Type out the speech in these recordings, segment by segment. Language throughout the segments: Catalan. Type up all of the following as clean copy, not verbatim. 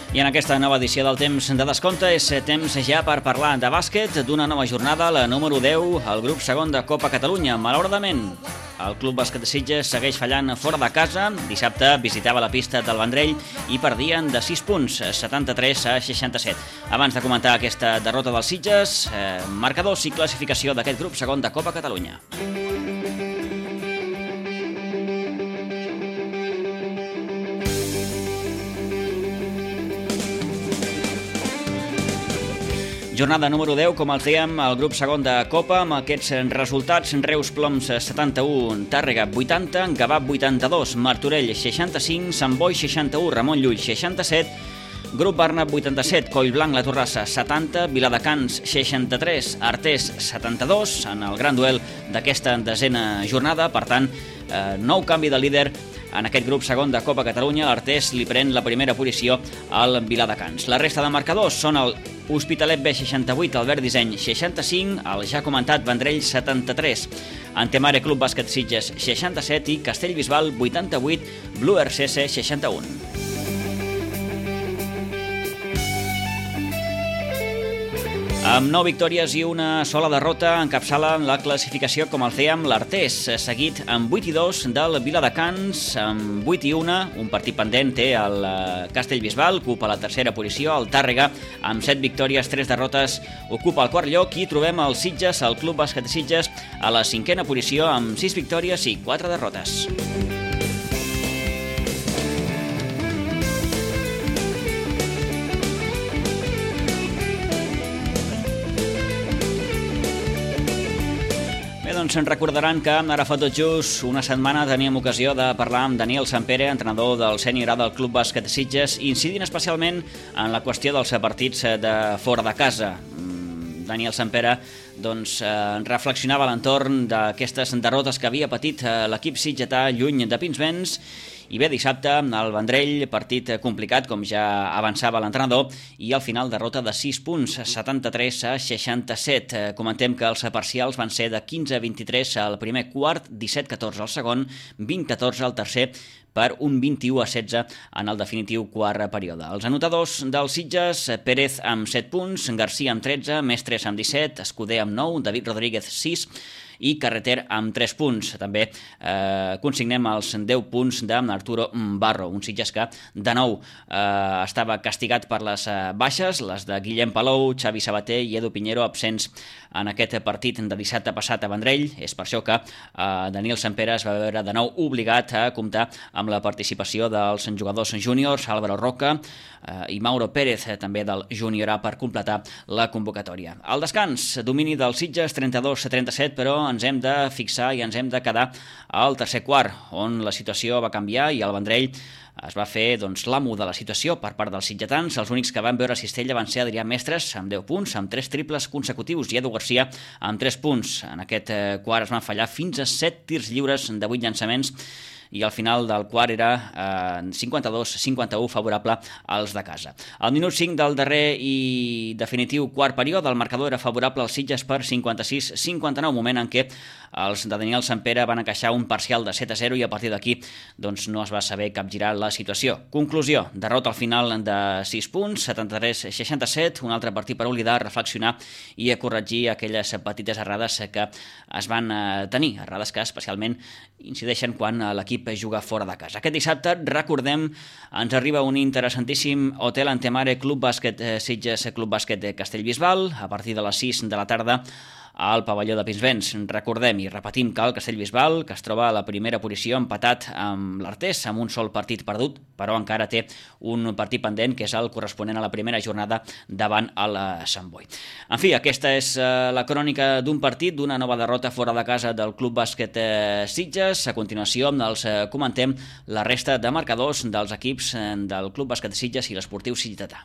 I en aquesta nova edició del Temps de Descompte és temps ja per parlar de bàsquet, d'una nova jornada, la número 10, al grup segon de Copa Catalunya. Malauradament, el Club Bàsquet de Sitges segueix fallant fora de casa. Dissabte visitava la pista del Vendrell i perdien de 6 punts, 73-67. Abans de comentar aquesta derrota dels Sitges, marcadors i classificació d'aquest grup segon de Copa Catalunya. Jornada número 10, com els dèiem, el grup segon de Copa, amb aquests resultats: Reus Ploms 71, Tàrrega 80, Gavà 82, Martorell 65, Sant Boi 61, Ramon Llull 67, Grup Barna 87, Collblanc La Torrassa 70, Viladecans 63, Artés 72, en el gran duel d'aquesta desena jornada. Per tant, nou canvi de líder en aquest grup segon de Copa Catalunya. L'Artés li pren la primera posició al Viladecans. La resta de marcadors són el Hospitalet B 68, Albert Disseny 65, el ja comentat Vendrell 73, Antemare Club Bàsquet Sitges 67 i Castellbisbal 88, Blue RCS 61. Amb 9 victòries i una sola derrota encapçalen la classificació, com el dèiem, l'Artés, seguit amb 8-2 del Viladecans, amb 8-1, un partit pendent té el Castellbisbal, ocupa la tercera posició. El Tàrrega, amb 7 victòries, 3 derrotes, ocupa el quart lloc, i trobem el Sitges, el Club Bàsquet de Sitges, a la cinquena posició, amb 6 victòries i 4 derrotes. Doncs ens recordaran que ara fa tot just una setmana teníem ocasió de parlar amb Daniel Sampere, entrenador del sènior A del Club Bàsquet de Sitges, incidint especialment en la qüestió dels partits de fora de casa. Daniel Sampere reflexionava a l'entorn d'aquestes derrotes que havia patit l'equip sitgetà lluny de Pinsbens. I bé, dissabte, el Vendrell, partit complicat, com ja avançava l'entrenador, i al final derrota de 6 punts, 73-67. Comentem que els parcials van ser de 15-23 al primer quart, 17-14 al segon, 20-14 al tercer, per un 21-16 en el definitiu quart període. Els anotadors dels Sitges: Pérez amb 7 punts, Garcia amb 13, Mestres amb 17, Escuder amb 9, David Rodríguez 6 i Carreter amb 3 punts. També consignem els 10 punts d'Arturo Barro, un Sitges que de nou estava castigat per les baixes, les de Guillem Palou, Xavi Sabater i Edu Piñero, absents en aquest partit de dissabte passat a Vendrell. És per això que Daniel Sampere es va veure de nou obligat a comptar amb la participació dels jugadors júniors, Álvaro Roca i Mauro Pérez, també del júnior A, per completar la convocatòria. Al descans, domini dels Sitges 32-37, però ens hem de fixar i ens hem de quedar al tercer quart, on la situació va canviar i el Vendrell es va fer l'amo de la situació per part dels sitgetans. Els únics que van veure cistella van ser Adrià Mestres amb 10 punts, amb 3 triples consecutius, i Edu Garcia amb 3 punts. En aquest quart es van fallar fins a 7 tirs lliures de 8 llançaments, i al final del quart era 52-51 favorable als de casa. Al minut 5 del darrer i definitiu quart període, el marcador era favorable als Sitges per 56-59, moment en què els de Daniel Sampere van encaixar un parcial de 7-0 i a partir d'aquí no es va saber capgirar la situació. Conclusió: derrota al final de 6 punts, 73-67, un altre partit per oblidar, reflexionar i corregir aquelles petites errades que es van tenir, errades que especialment incideixen quan l'equip juga fora de casa. Aquest dissabte, recordem, ens arriba un interessantíssim Hotel Antemare Club Bàsquet Sitges Club Bàsquet de Castellbisbal a partir de les 6 de la tarda al pavelló de Pinsbens. Recordem i repetim que el Castellbisbal, que es troba a la primera posició, empatat amb l'Artés, amb un sol partit perdut, però encara té un partit pendent, que és el corresponent a la primera jornada davant el Sant Boi. En fi, aquesta és la crònica d'un partit, d'una nova derrota fora de casa del Club Bàsquet Sitges. A continuació els comentem la resta de marcadors dels equips del Club Bàsquet Sitges i l'Esportiu Sitgetà.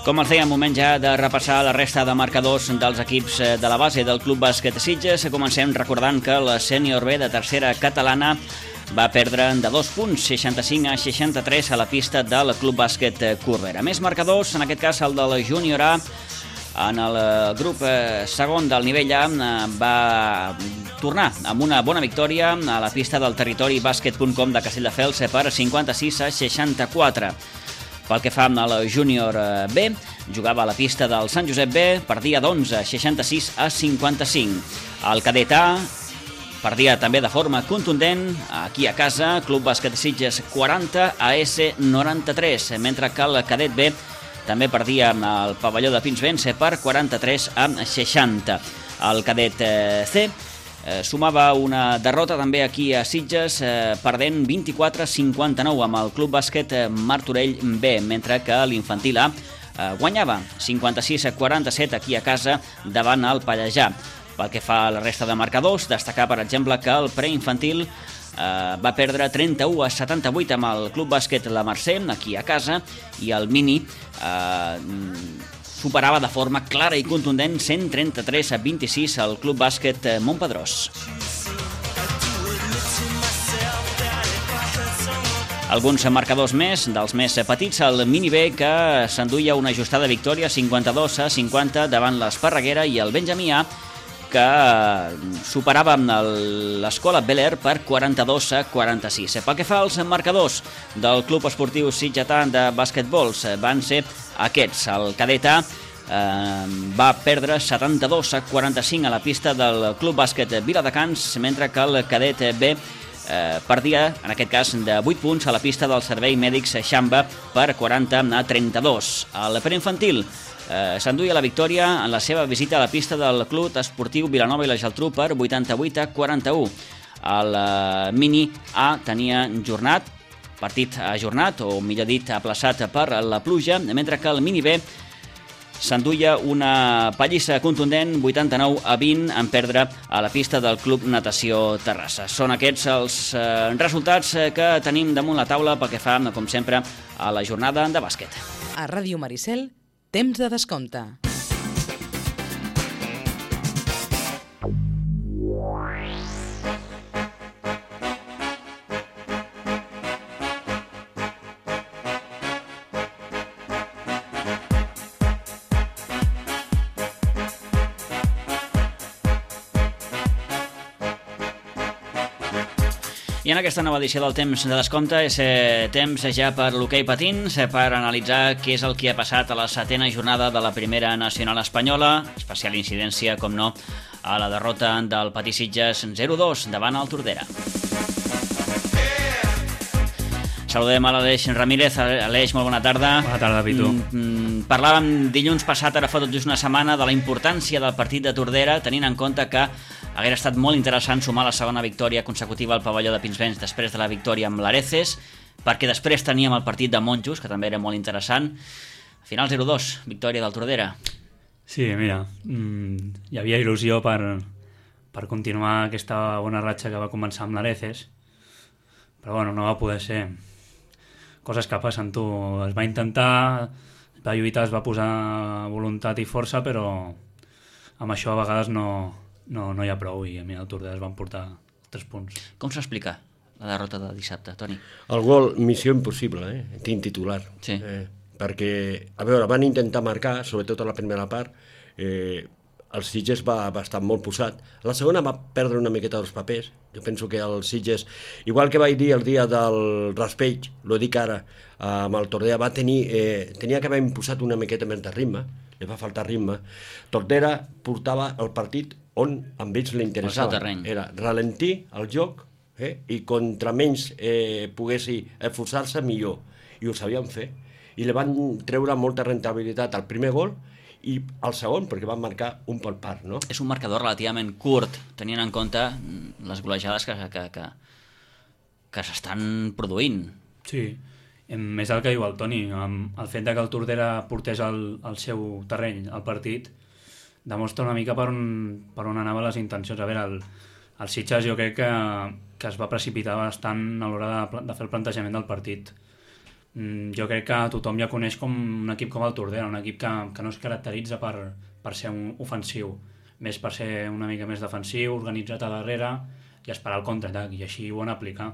Com els deia, moment ja de repassar la resta de marcadors dels equips de la base del Club Bàsquet Sitges. Comencem recordant que la sènior B de tercera catalana va perdre de 2 punts, 65-63 a la pista del Club Bàsquet Corbera. Més marcadors, en aquest cas el de la júnior A, en el grup segon del nivell A, va tornar amb una bona victòria a la pista del territori bàsquet.com de Castelldefels per 56-64. Pel que fa al júnior B, jugava a la pista del Sant Josep B, perdia d'11, 66-55. El cadet A perdia també de forma contundent aquí a casa, Club Bàsquet Sitges 40, AS 93, mentre que el cadet B també perdia al pavelló de Pinsbens per 43-60. El cadet C sumava una derrota també aquí a Sitges, perdent 24-59 amb el Club Bàsquet Martorell B, mentre que l'infantil A guanyava 56-47 aquí a casa davant el Pallejà. Pel que fa a la resta de marcadors, destacar, per exemple, que el preinfantil va perdre 31-78 amb el Club Bàsquet La Mercè, aquí a casa, i el mini superava de forma clara i contundent 133-26 al Club Bàsquet Montpedrós. Alguns marcadors més, dels més petits, el mini B, que s'enduia una ajustada victòria 52-50 davant l'Esparreguera, i el Benjamí A, que superava l'Escola Bel Air per 42-46. Pel que fa als marcadors del Club Esportiu Sitgetà de bàsquetbols, van ser aquests. El cadet A va perdre 72-45 a la pista del Club Bàsquet Viladecans, mentre que el cadet B perdia, en aquest cas, de 8 punts a la pista del Servei Mèdics Xamba per 40-32. El preinfantil s'enduia la victòria en la seva visita a la pista del Club Esportiu Vilanova i la Geltrú per 88-41. El mini A tenia partit ajornat, o millor dit, aplaçat per la pluja, mentre que el mini B s'enduia una pallissa contundent 89-20 en perdre a la pista del Club Natació Terrassa. Són aquests els resultats que tenim damunt la taula pel que fa, com sempre, a la jornada de bàsquet. A Ràdio Maricel, temps de descompte. I en aquesta nova edició del Temps de Descompte és temps ja per l'hoquei patins, per analitzar què és el que ha passat a la 7ª jornada de la Primera Nacional Espanyola, especial incidència, com no, a la derrota del Patí Sitges 0-2 davant el Tordera. Saludem a l'Aleix Ramírez. Aleix, molt bona tarda. Bona tarda, Pitu. Parlàvem dilluns passat, ara fa tot just una setmana, de la importància del partit de Tordera, tenint en compte que haguera estat molt interessant sumar la segona victòria consecutiva al pavelló de Pinsbens després de la victòria amb l'Areces, perquè després teníem el partit de Monjos, que també era molt interessant. Al final 0-2, victòria del Tordera. Sí, mira, hi havia il·lusió per continuar aquesta bona ratxa que va començar amb l'Areces, però bueno, no va poder ser. Coses que passen, tu. Es va intentar, es va lluitar, es va posar voluntat i força, però amb això a vegades no hi ha prou, i a mi el Tordera es van portar 3 punts. Com s'explica la derrota de dissabte, Toni? El gol, missió impossible, tinc titular. Sí. Perquè, a veure, van intentar marcar, sobretot a la primera part, el Sitges va estar molt posat. A la segona va perdre una miqueta dels papers. Jo penso que el Sitges, igual que vaig dir el dia del raspeig, lo dic ara, amb el Tordera, tenia que haver imposat una miqueta més de ritme, li va faltar ritme. Tordera portava el partit on amb ells li interessava. Era ralentir el joc, i contra menys poguessi esforçar-se, millor. I ho sabien fer. I li van treure molta rentabilitat al primer gol i al segon, perquè van marcar un per part, no? És un marcador relativament curt, tenint en compte les golejades que s'estan produint. Sí, més el que diu el Toni, el fet que el Tordera portés al seu terreny el partit demostra una mica per on anaven les intencions. A veure, el Sitges jo crec que es va precipitar bastant a l'hora de fer el plantejament del partit, jo crec que tothom ja coneix com un equip com el Tordera, un equip que no es caracteritza per ser un ofensiu, més per ser una mica més defensiu, organitzat a darrere i esperar el contraatac, i així ho van aplicar.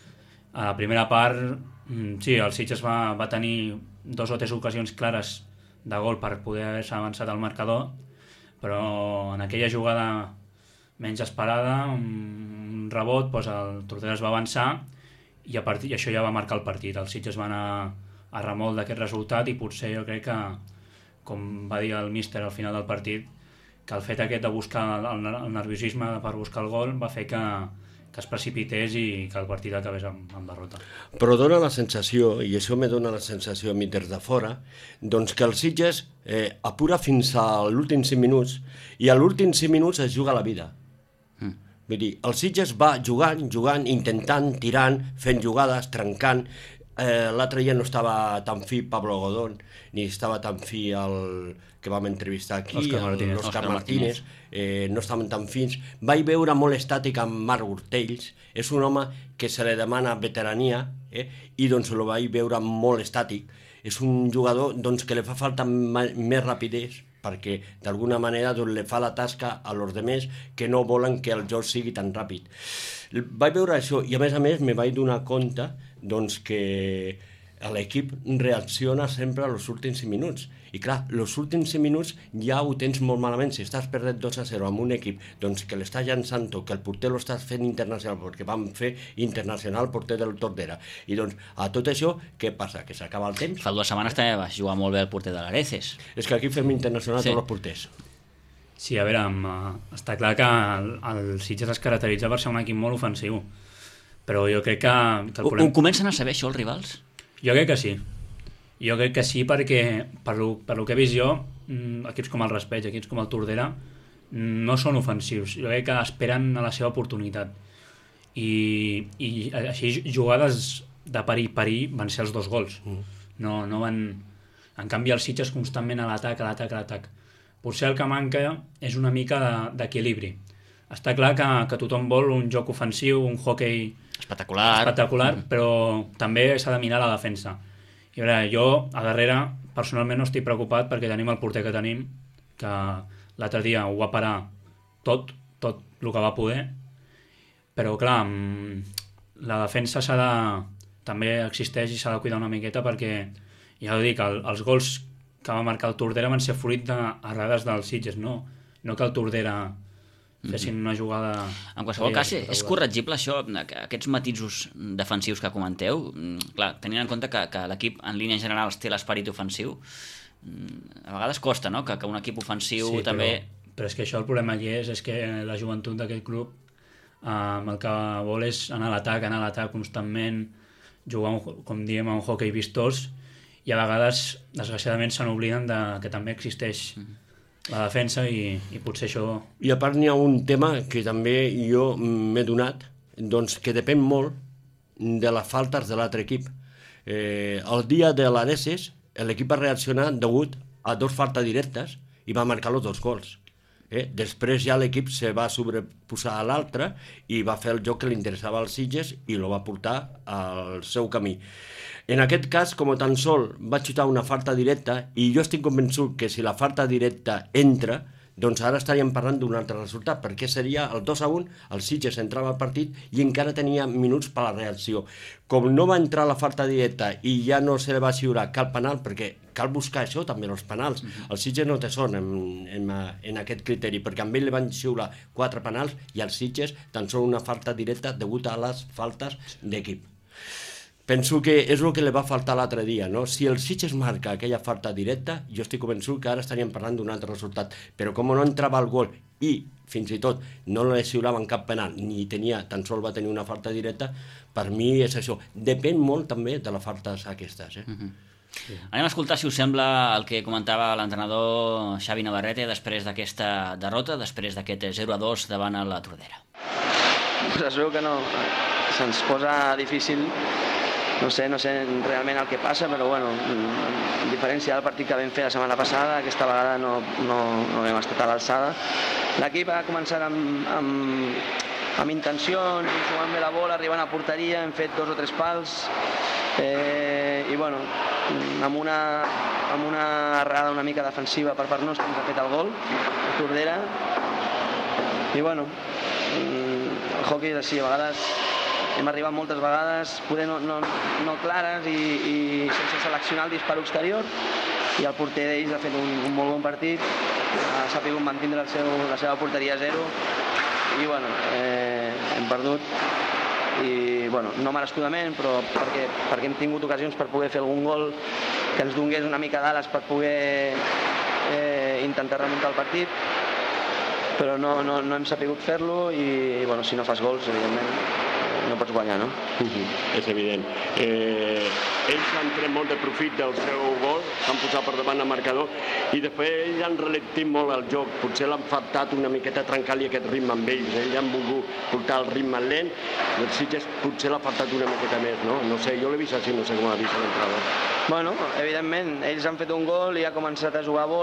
A la primera part, sí, el Sitges va tenir 2 o 3 ocasions clares de gol per poder haver-se avançat al marcador, però en aquella jugada menys esperada, un rebot, doncs el Tordera es va avançar i això ja va marcar el partit. El Sitges va anar a remolc d'aquest resultat i potser jo crec que, com va dir el míster al final del partit, que el fet aquest de buscar el nerviosisme per buscar el gol va fer que es precipités i que el partit acabés amb derrota. Però dona la sensació, i això me dona la sensació a mi des de fora, doncs que el Sitges apura fins a l'últim 5 minuts i a l'últim 5 minuts es juga la vida. Vull dir, el Sitges va jugant, intentant, tirant, fent jugades, trencant. L'altre dia no estava tan fi Pablo Godón, ni estava tan fi el que vam entrevistar aquí, l'Òscar Martínez, no estaven tan fins. Vaig veure molt estàtic amb Marc Urtells, és un home que se li demana veterania, i doncs el vaig veure molt estàtic. És un jugador doncs, que li fa falta més rapidesa, perquè d'alguna manera doncs, li fa la tasca a los demés que no volen que el joc sigui tan ràpid. Vaig veure això i a més me vaig donar compte doncs, que l'equip reacciona sempre als últims 5 minuts. I clar, els últims 5 minuts ja ho tens molt malament. Si estàs perdent 2-0 amb un equip doncs, que l'està llançant tot, que el porter l'estàs fent internacional, perquè vam fer internacional el porter del Tordera. I doncs, a tot això, què passa? Que s'acaba el temps? Fa 2 setmanes també vas jugar molt bé el porter de l'Areces. És que aquí fem internacional tots els porters. Sí, a veure, està clar que el Sitges es caracteritza per ser un equip molt ofensiu, però jo crec que el problema... Ho comencen a saber, això, els rivals? Jo crec que sí. Jo crec que sí perquè, per lo que he vist jo, equips com el Raspeig, equips com el Tordera, no són ofensius. Jo crec que esperen a la seva oportunitat. I així jugades de perill van ser els 2 gols. No van... En canvi, el Sitges constantment a l'atac. Potser el que manca és una mica d'equilibri. Està clar que tothom vol un joc ofensiu, un hoquei espectacular, però també s'ha de mirar la defensa. I a veure, jo a darrere personalment no estic preocupat perquè tenim el porter que tenim, que l'altre dia ho va parar tot el que va poder, però clar, la defensa també existeix i s'ha de cuidar una miqueta perquè, ja ho dic, els gols que va marcar el Tordera van ser fruit d'errades del Sitges, no que el Tordera fessin una jugada... En qualsevol cas, és corregible això, aquests matisos defensius que comenteu? Clar, tenint en compte que l'equip en línia general té l'esperit ofensiu, a vegades costa, no?, que un equip ofensiu també... Però és que això el problema aquí és que la joventut d'aquest club el que vol és anar a l'atac constantment, jugar, com diem, a un hoquei vistós, i a vegades, desgraciadament, se n'obliden que també existeix la defensa i potser això... I a part n'hi ha un tema que també jo m'he donat, doncs que depèn molt de les faltes de l'altre equip. El dia de l'Areces l'equip va reaccionar degut a 2 faltes directes i va marcar els 2 gols. Després ja l'equip se va sobreposar a l'altre i va fer el joc que li interessava als Sitges i el va portar al seu camí. En aquest cas, com tan sol va xutar una falta directa i jo estic convençut que si la falta directa entra, doncs ara estaríem parlant d'un altre resultat, perquè seria el 2-1, el Sitges entrava al partit i encara tenia minuts per a la reacció. Com no va entrar la falta directa i ja no se li va xiurar cap penal, perquè cal buscar això també, els penals. El Sitges no té son en aquest criteri, perquè amb ell li van xiurar 4 penals i el Sitges tan sols una falta directa degut a les faltes d'equip. Penso que és el que li va faltar l'altre dia, no? Si el Sitges marca aquella falta directa, jo estic convençut que ara estaríem parlant d'un altre resultat. Però com no entrava el gol i, fins i tot, no li xiulaven cap penal, ni tan sols va tenir una falta directa, per mi és això. Depèn molt també de les faltes aquestes. Sí. Anem a escoltar, si us sembla, el que comentava l'entrenador Xavi Navarrete després d'aquesta derrota, després d'aquest 0-2 davant la Tordera. Pues es veu que no, se'ns posa difícil. No sé realment el que passa, però bueno, en diferència del partit que vam fer la setmana passada, aquesta vegada no hem estat a l'alçada. L'equip ha començat amb intencions, jugant bé la bola, arribant a porteria, hem fet 2 o 3 pals, i bueno, amb una errada una mica defensiva per part nostra ens ha fet el gol, a Tordera, i bueno, el hoquei és així, a vegades hem arribat moltes vegades, poder no clares i sense seleccionar el disparo exterior, i el porter d'ells ha fet un molt bon partit, ha sabut mantindre la seva porteria a 0, i bueno, hem perdut, i bueno, no merescudament, però perquè hem tingut ocasions per poder fer algun gol que ens donés una mica d'ales per poder intentar remuntar el partit, però no hem sabut fer-lo, i bueno, si no fas gols, evidentment, no pots guanyar, no? És evident. Ells han tret molt de profit del seu gol, s'han posat per davant el marcador, i després ells han ralentit molt el joc, potser l'han faltat una miqueta trencar-li aquest ritme amb ells, ells han volgut portar el ritme lent, i el Sitges potser l'ha faltat una miqueta més, no? No sé, jo l'he vist així, no sé com l'ha vist a l'entrada. Bueno, evidentment, ells han fet un gol i ha començat a jugar bo,